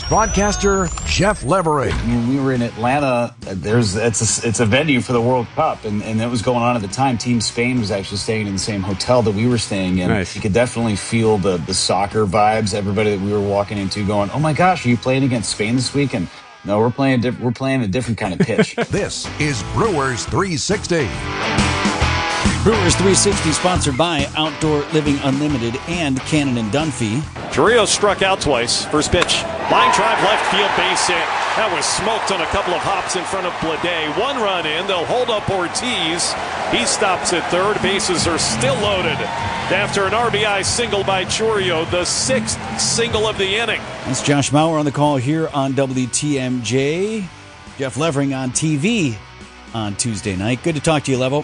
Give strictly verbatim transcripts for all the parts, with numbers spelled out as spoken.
broadcaster Jeff Levering. When we were in Atlanta, there's it's a, it's a venue for the World Cup, and, and that was going on at the time. Team Spain was actually staying in the same hotel that we were staying in. Nice. You could definitely feel the, the soccer vibes. Everybody that we were walking into going, oh my gosh, are you playing against Spain this week? And no, we're playing diff- we're playing a different kind of pitch. This is Brewers three sixty. Brewers three sixty sponsored by Outdoor Living Unlimited and Cannon and Dunphy. Chourio struck out twice. First pitch. Line drive left field base hit. That was smoked on a couple of hops in front of Blade. One run in. They'll hold up Ortiz. He stops at third. Bases are still loaded after an R B I single by Chourio, the sixth single of the inning. That's Josh Mauer on the call here on W T M J. Jeff Levering on T V on Tuesday night. Good to talk to you, Levo.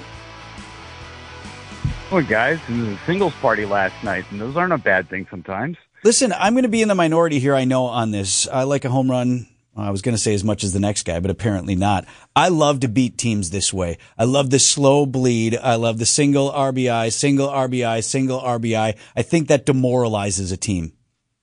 Well, guys, it was a singles party last night, and those aren't a bad thing sometimes. Listen, I'm going to be in the minority here, I know, on this. I like a home run. I was going to say as much as the next guy, but apparently not. I love to beat teams this way. I love the slow bleed. I love the single R B I, single R B I, single R B I. I think that demoralizes a team.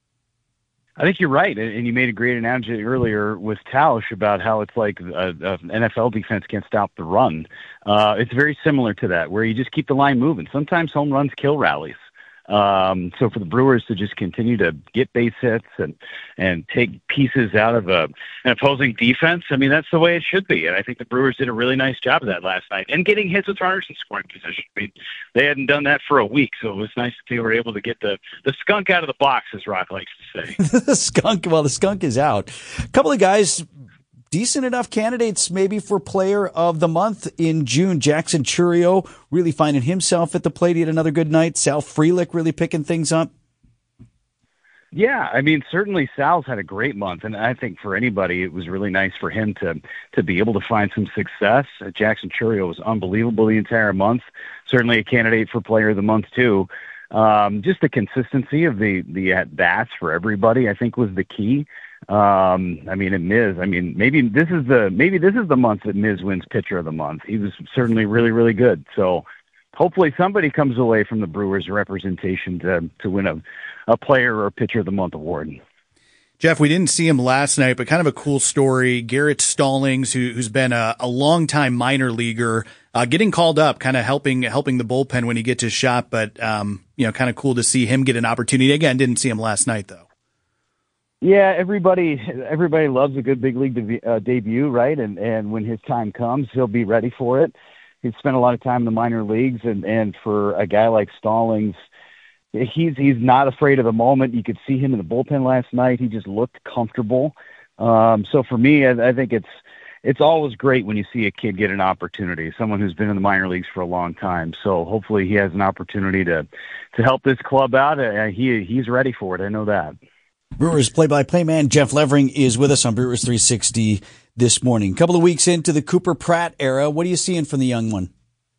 I think you're right, and you made a great analogy earlier with Tausch about how it's like a, a, an N F L defense can't stop the run. Uh, it's very similar to that, where you just keep the line moving. Sometimes home runs kill rallies. Um, so for the Brewers to just continue to get base hits and, and take pieces out of a, an opposing defense, I mean, that's the way it should be. And I think the Brewers did a really nice job of that last night and getting hits with runners in scoring position. I mean, they hadn't done that for a week, so it was nice that they were able to get the, the skunk out of the box, as Rock likes to say. The skunk, well, the skunk is out. A couple of guys, decent enough candidates maybe for player of the month in June. Jackson Chourio really finding himself at the plate. He had another good night. Sal Frelick really picking things up. Yeah, I mean, certainly Sal's had a great month, and I think for anybody it was really nice for him to to be able to find some success. Uh, Jackson Chourio was unbelievable the entire month. Certainly a candidate for player of the month too. Um, just the consistency of the the at-bats for everybody, I think, was the key. Um, I mean, and Miz, I mean, maybe this is the, maybe this is the month that Miz wins pitcher of the month. He was certainly really, really good. So hopefully somebody comes away from the Brewers representation to, to win a, a player or pitcher of the month award. Jeff, we didn't see him last night, but kind of a cool story. Garrett Stallings, who, who's been a, a longtime minor leaguer, uh, getting called up, kind of helping, helping the bullpen when he gets his shot. But, um, you know, kind of cool to see him get an opportunity. Again, didn't see him last night though. Yeah, everybody everybody loves a good big league de- uh, debut, right? And and when his time comes, he'll be ready for it. He's spent a lot of time in the minor leagues, and, and for a guy like Stallings, he's he's not afraid of the moment. You could see him in the bullpen last night. He just looked comfortable. Um, so for me, I, I think it's it's always great when you see a kid get an opportunity, someone who's been in the minor leagues for a long time. So hopefully he has an opportunity to to help this club out. Uh, he he's ready for it. I know that. Brewers play-by-play man Jeff Levering is with us on Brewers three sixty this morning. A couple of weeks into the Cooper Pratt era, what are you seeing from the young one?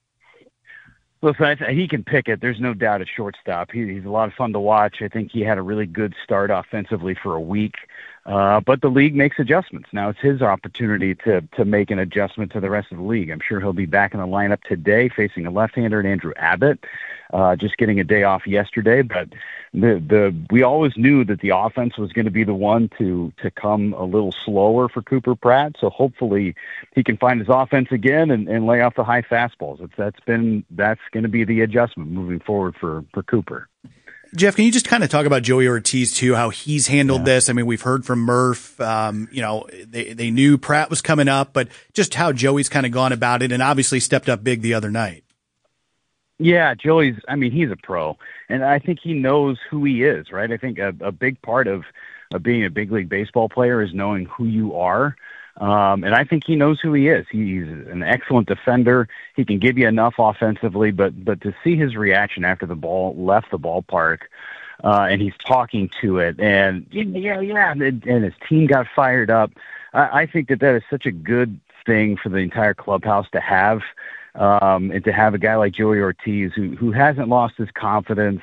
Listen, I th- he can pick it. There's no doubt at shortstop. He, he's a lot of fun to watch. I think he had a really good start offensively for a week. Uh, but the league makes adjustments. Now it's his opportunity to to make an adjustment to the rest of the league. I'm sure he'll be back in the lineup today facing a left-hander in Andrew Abbott, uh, just getting a day off yesterday. But the the we always knew that the offense was going to be the one to to come a little slower for Cooper Pratt. So hopefully he can find his offense again and, and lay off the high fastballs. It's, that's been that's going to be the adjustment moving forward for, for Cooper. Jeff, can you just kind of talk about Joey Ortiz too, how he's handled yeah. this? I mean, we've heard from Murph, um, you know, they, they knew Pratt was coming up, but just how Joey's kind of gone about it and obviously stepped up big the other night. Yeah, Joey's, I mean, he's a pro, and I think he knows who he is, right? I think a, a big part of, of being a big league baseball player is knowing who you are. Um, and I think he knows who he is. He's an excellent defender. He can give you enough offensively, but but to see his reaction after the ball left the ballpark, uh, and he's talking to it, and yeah, yeah, and, and his team got fired up. I, I think that that is such a good thing for the entire clubhouse to have, um, and to have a guy like Joey Ortiz who who hasn't lost his confidence.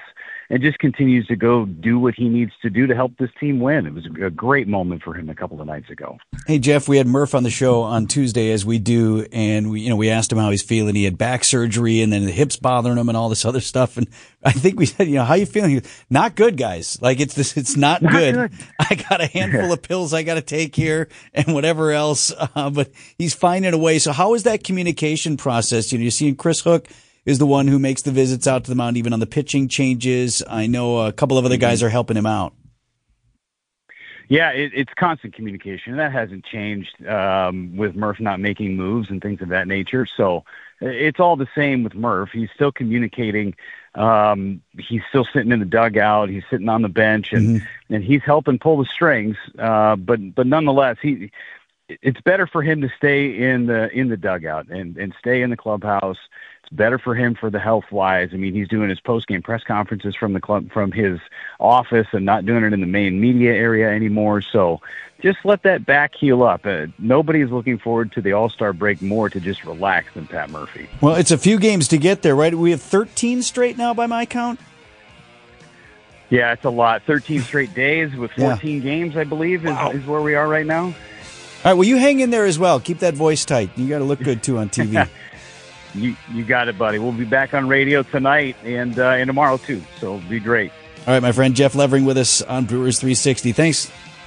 and just continues to go do what he needs to do to help this team win. It was a great moment for him a couple of nights ago. Hey, Jeff, we had Murph on the show on Tuesday, as we do, and we, you know, we asked him how he's feeling. He had back surgery, and then the hips bothering him, and all this other stuff. And I think we said, you know, how you feeling? He goes, not good, guys. Like it's this, it's not, not good. good. I got a handful of pills I got to take here, and whatever else. Uh, but he's finding a way. So how is that communication process? You know, you're seeing Chris Hook is the one who makes the visits out to the mound, even on the pitching changes. I know a couple of other guys are helping him out. Yeah, it, it's constant communication. That hasn't changed um, with Murph not making moves and things of that nature. So it's all the same with Murph. He's still communicating. Um, he's still sitting in the dugout. He's sitting on the bench, and, mm-hmm. and he's helping pull the strings. Uh, but but nonetheless, he it's better for him to stay in the in the dugout and, and stay in the clubhouse. It's better for him for the health wise. I mean, he's doing his post game press conferences from the club from his office and not doing it in the main media area anymore. So just let that back heal up. Uh, nobody is looking forward to the All-Star break more to just relax than Pat Murphy. Well, it's a few games to get there, right? We have thirteen straight now by my count. Yeah, it's a lot. thirteen straight days with fourteen yeah. games, I believe, is, wow. is where we are right now. All right, well, you hang in there as well. Keep that voice tight. You got to look good, too, on T V. you you got it, buddy. We'll be back on radio tonight and uh, and tomorrow, too, so it'll be great. All right, my friend Jeff Levering with us on Brewers three sixty. Thanks.